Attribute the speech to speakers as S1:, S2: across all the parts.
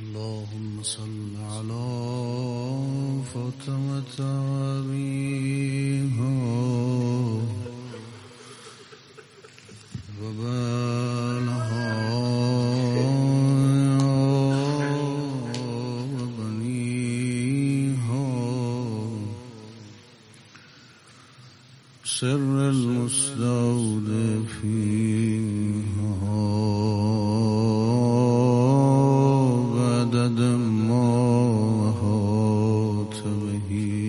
S1: اللهم صل على فاطمة أبيها وبنها وبنيها سر المستودع فيها بعدد ما أحاط به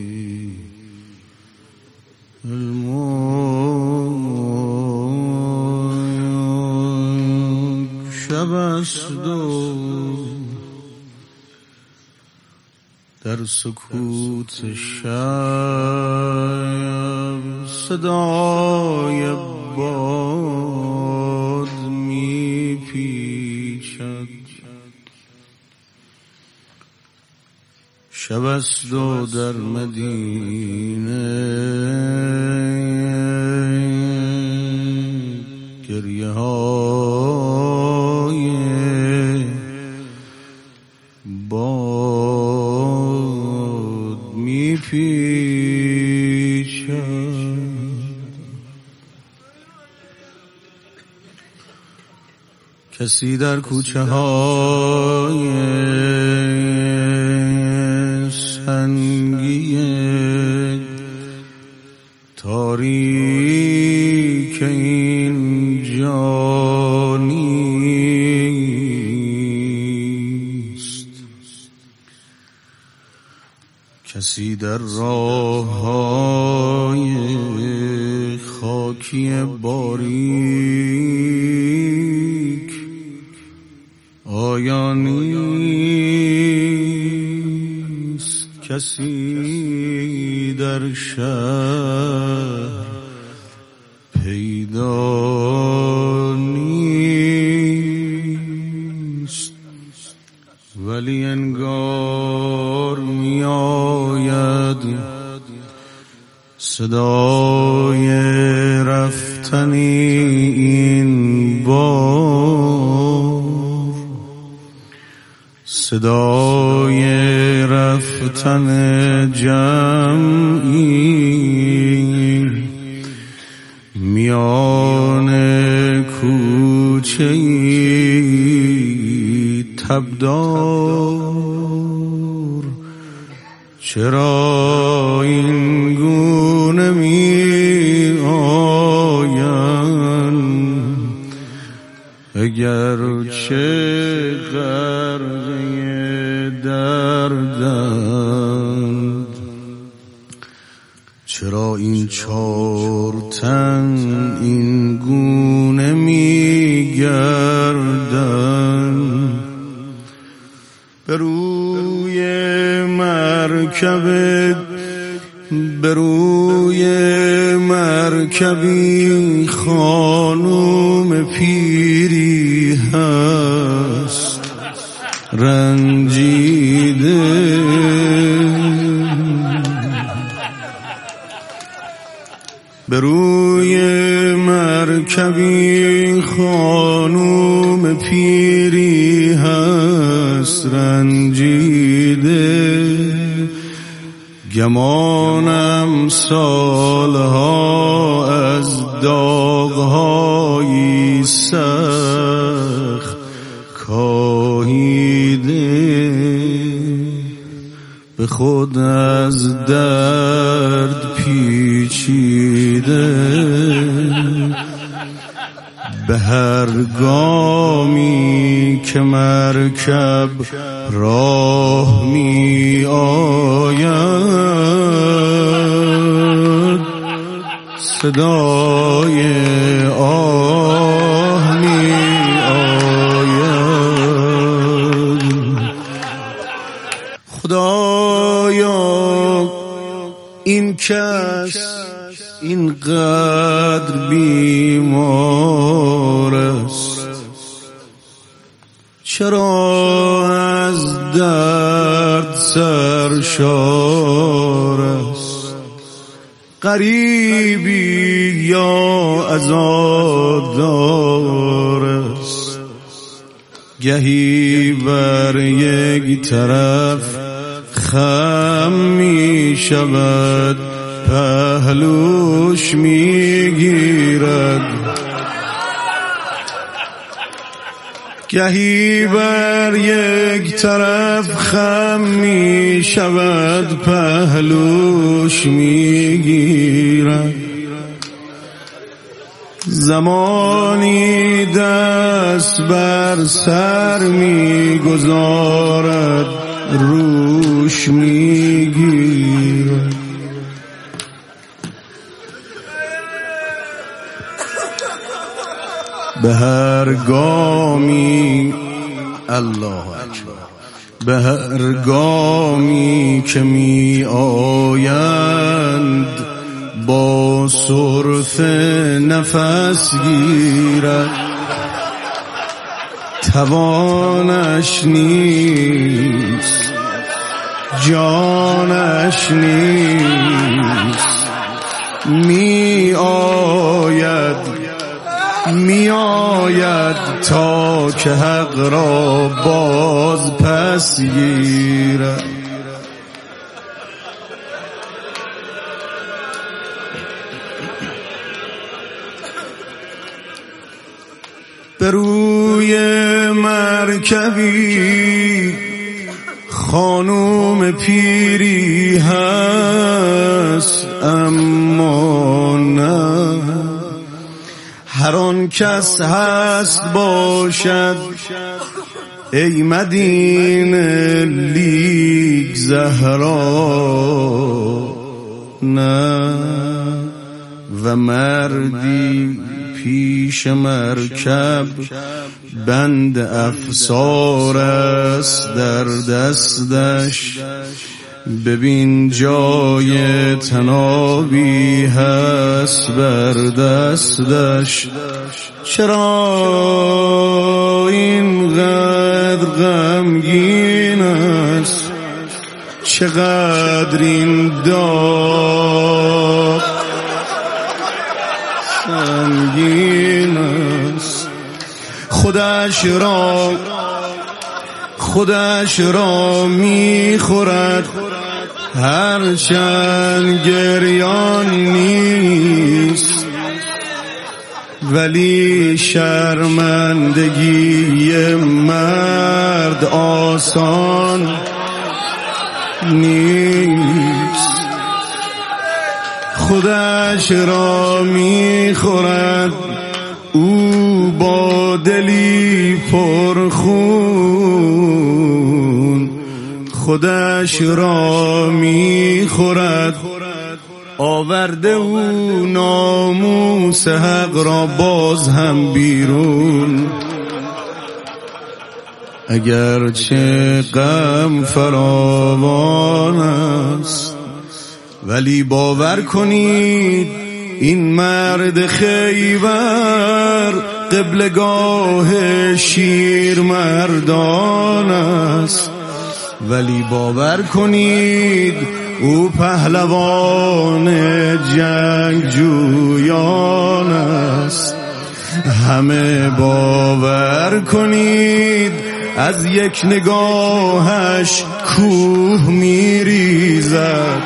S1: علمك. شب است و در سکوت شب صدای باد می پیچد. شب است و در مدینه گریه های باد می پیچد. کسی در کوچه های سنگی تاریک اینجا نیست. کسی در راههای خاکی باریک آیا نیست. کسی در شهر پیدا نیست. ولی انگار می آید صدای رفتن این بار، صدای رفتن جمعی میان کوچه‌ای تبدار. چرا این گونه می آیند اگر چه غرقه دردند؟ چرا این چار تن این گونه می گردند؟ به روی مرکبی خانوم پیری هست رنجیده. به روی مرکبی خانوم پیری هست رنجیده. گمانم سالها از داغ‌های سخت کاهیده. به خود از درد پیچیده. به هر گامی که مرکب راه می آید صدای آه می آید. خدایا این کس اینقدر بیمار است، چرا از درد سرشار است؟ غریبی یا عزادار است؟ گهی بر یک طرف خم می شود پهلوش می گیرد، گهی بر یک طرف خم می شود پهلوش می گیرد، زمانی دست بر سر می گذارد روش می گیرد. به هر گامی الله اکبر، به هر گامی که می آیند با سرفه نفس گیرد، توانش نیست جانش نیست، می آید تا که حق را باز پس گیرد. به روی مرکبی خانوم پیری هست، اما نه هر آن کس هست باشد ای مدینه لیک زهرا نه، و مردی پیش مرکب بند افسار است در دستش، ببین جای تنابی هست بر دستش، چرا اینقدر غمگین است، چقدر این داغ سنگین است، خودش را میخورد هرچند گریان نیست، ولی شرمندگی مرد آسان نیست، خودش را میخورد او با دلی پرخون، خودش را میخورد آورده او ناموس حق را باز هم بیرون، اگرچه غم فراوان است ولی باور کنید این مرد خیبر قبلگاه شیر مردان است، ولی باور کنید او پهلوان جنگ جویان است، همه باور کنید از یک نگاهش کوه میریزد،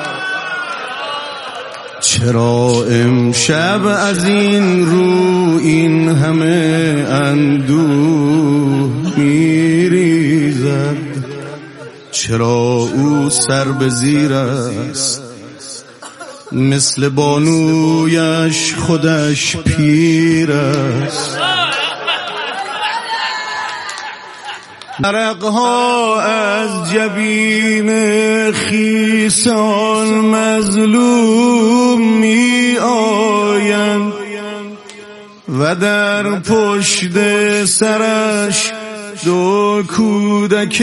S1: چرا امشب از این رو این همه اندوه میریزد، چرا او سر به زیر است مثل بانویش خودش پیر است، عرقها از جبین خیسان مظلوم می آیند و در پشت سرش دو کودک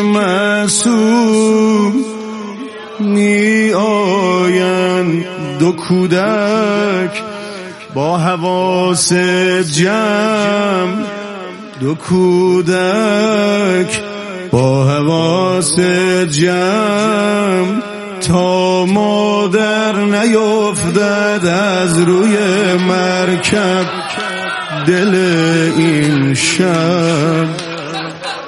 S1: معصوم می آیند، دو کودک با حواس جمع، دو کودک با حواس جمع، تا مادر نیفتد از روی مرکب دل این شب.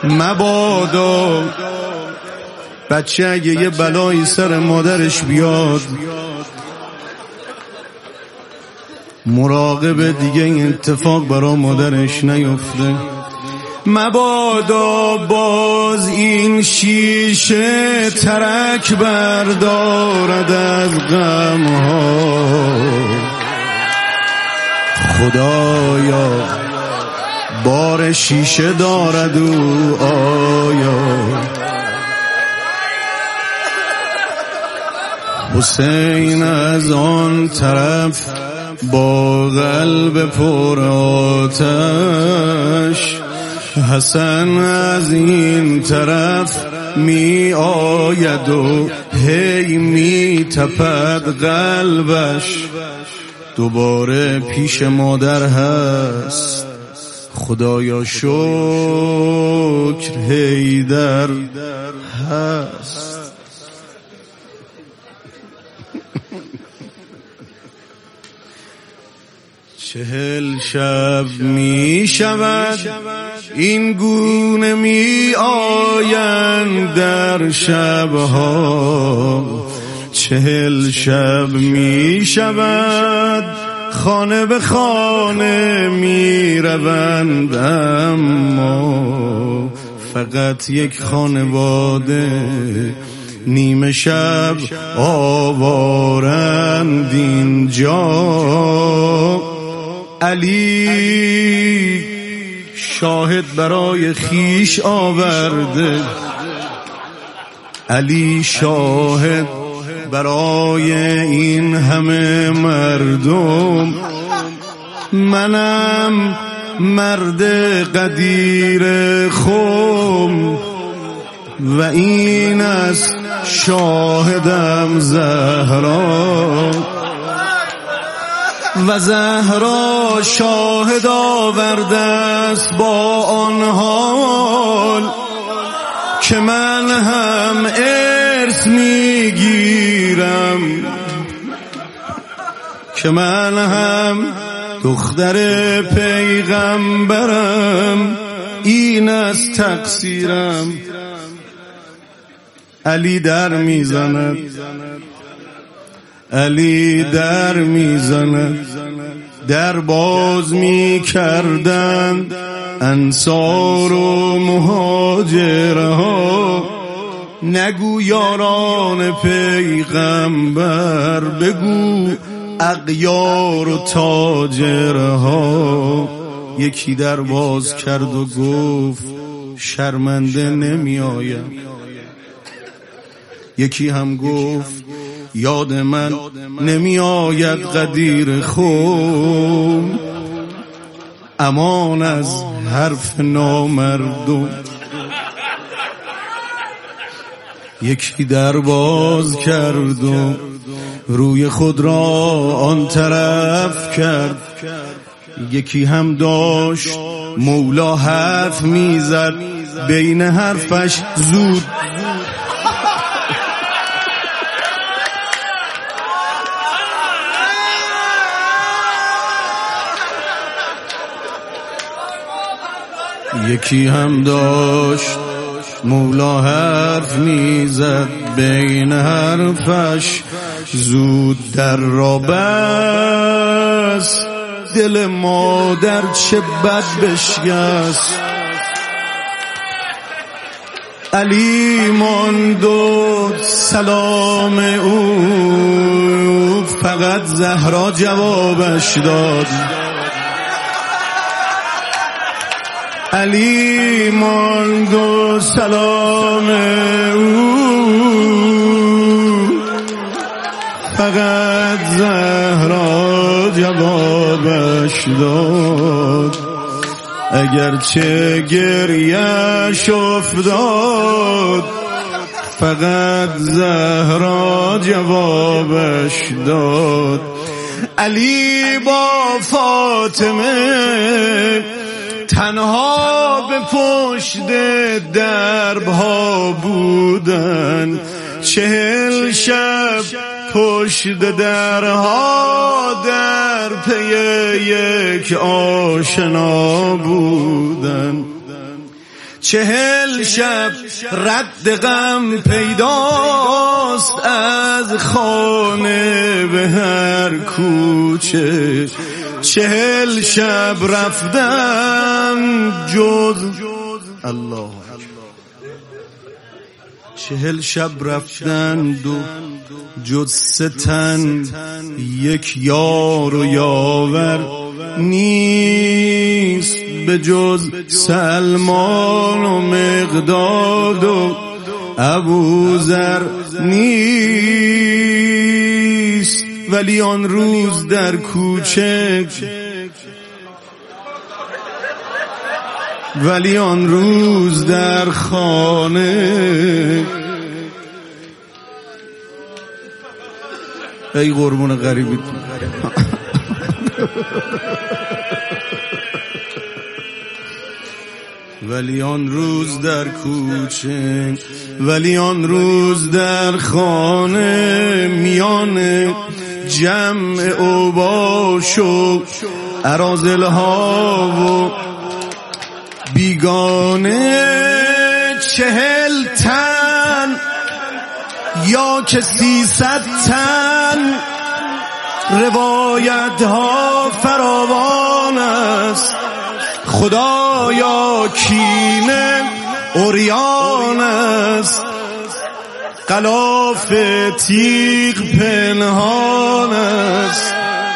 S1: مبادا بچه اگه یه بلایی سر مادرش بیاد مراقب دیگه این اتفاق برا مادرش نیفته. مبادا باز این شیشه ترک بردارد از غمها. خدایا بار شیشه دارد او آیا. حسین از آن طرف با قلب پر آتش، حسن از این طرف می آید و هی می تپد قلبش. دوباره پیش مادر هست، خدایا شکر حیدر هست. چهل شب می شود این گونه می آیند در شبها. 40 شب می شود خانه به خانه می روند، اما فقط یک خانواده نیمه شب آوارند اینجا. علی شاهد برای خیش آورده، علی شاهد برای این همه مردم. منم مرد قدیر خم و این است شاهدم زهرا. و زهرا شاهد آورده است با آن حال که من هم ارث میگیرم، که من هم دختر پیغمبرم، این از تقصیرم. علی در میزند، علی در میزند، در باز میکردند انصار و مهاجرها. نگو یاران پیغمبر، بگو اغیار و تاجرها. یکی در باز کرد و گفت شرمنده نمی آیم. یکی هم گفت یاد من نمی آید قدیر خم. امان از حرف نامردم. یکی در باز کرد و روی خود را آن طرف کرد. یکی هم داشت مولا حرف میزد، بین حرفش زود یکی هم داشت مولا حرف میزد، بین حرفش زود در را بست. دل مادر چه بد بشکست. علی ماند و سلام او فقط زهرا جوابش داد. علی ماند و سلام او فقط زهرا جوابش داد. اگرچه گریه‌اش افتاد، فقط زهرا جوابش داد. علی با فاطمه تنها به پشت دربها بودن. 40 شب پشت درها در پی یک آشنا بودن. 40 شب رد غم پیداست از خانه به هر کوچه. 40 شب رفتن جز الله، 40 شب رفتن جز ستن، یک یار و یاور نیست به جز سلمان و مقداد و ابوذر نیست. ولی آن روز در کوچه، ولی آن روز در خانه. ای قربون غریبی ولی آن روز در کوچه، ولی آن روز در خانه. میان جمع اوباش و اراذلها و بیگانه، 40 تن یا که 300 تن، روایت ها فراوان است. خدایا کینه عریان است، غلاف تیغ پنهان است.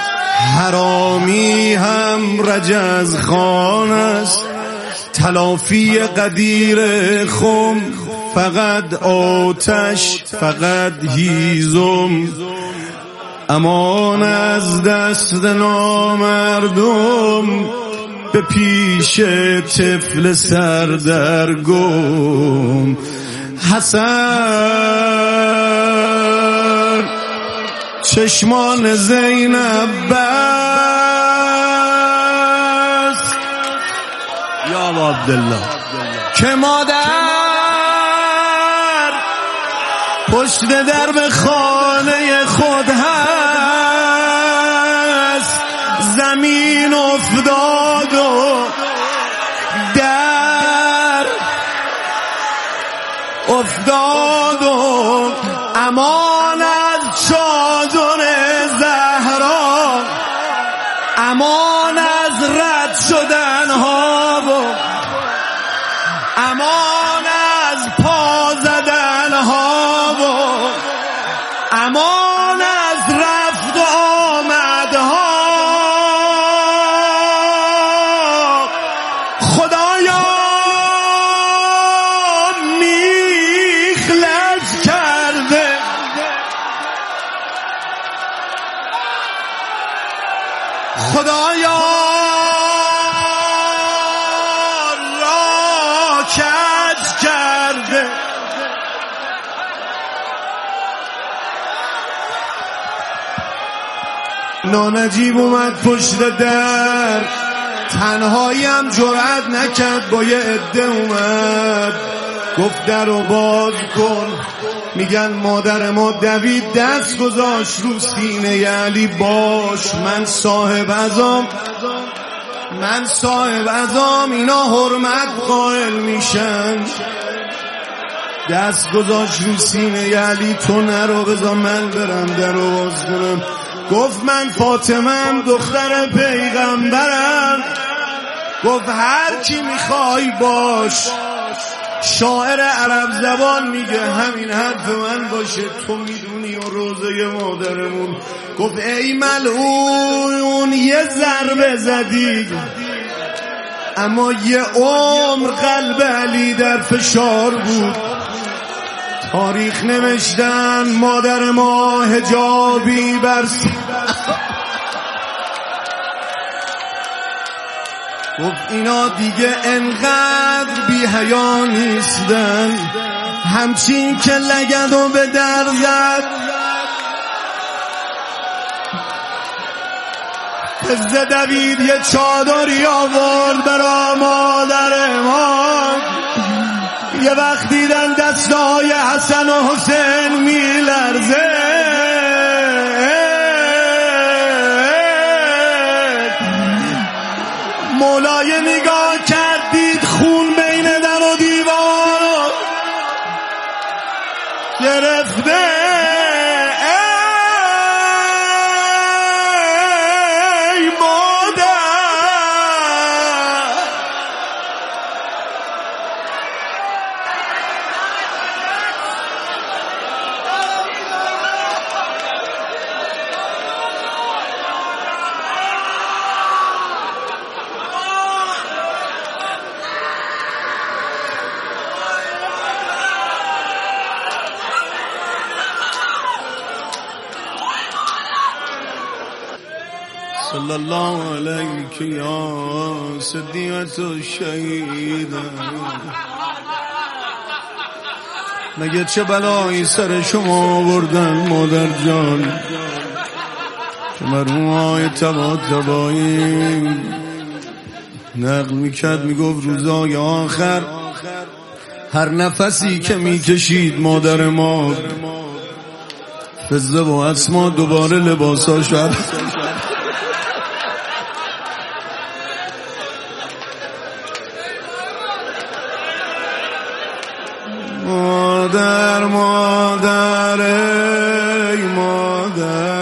S1: حرامی هم رجزخوان است، تلافی قدیر خم فقط آتش، فقط هیزم. امان از دست نامردم به پیش طفل سردرگم. حسن چشمان زینب بست، یا عبدالله که مادر پشت درب خانه خود هست. زمین افتاد و در افتاد و امان از چادر زهرا، امان از رد شدنها و امان از پا زدنها و امان از رفت و آمدها. خدایا میخلج کرده، خدایا را کج کرده. نانجیب اومد پشت در، تنهاییم جرأت نکرد، با یه عده اومد گفت در رو باز کن. میگن مادر ما دوید دست گذاشت رو سینه علی. باش من صاحب عزام، من صاحب عزام، اینا حرمت قائل میشن. دست گذاشت رو سینه علی، تو نرو بذار من برم در رو باز کنم. گفت من فاطمه‌ام دختر پیغمبرم. گفت هر کی میخوای باش. شاعر عرب زبان میگه همین حرف من باشه، تو میدونی و روزه مادرمون. گفت ای ملعون یه ضربه زدی، اما یه عمر قلب علی در فشار بود. تاریخ نوشتن مادر ما حجابی بر گفت اینا دیگه انقدر بی حیا نیستن، همچین که لگدو به در زد. پزه دوید یه چادری آورد برا مادر ما. یه وقت دیدن دستای حسن و حسین میلرزه. مولای نگاه کرد دید خون بین در و گرفته ای مادر. صلی الله علیک یا صدیقة الشهید. مگه چه بلایی سر شما آوردن مادر جان که مرحومای طباطبایی نقل میکرد، میگفت روزای آخر هر نفسی که میکشید مادر ما فضه و اسما دوباره لباساش مادر مادر ای مادر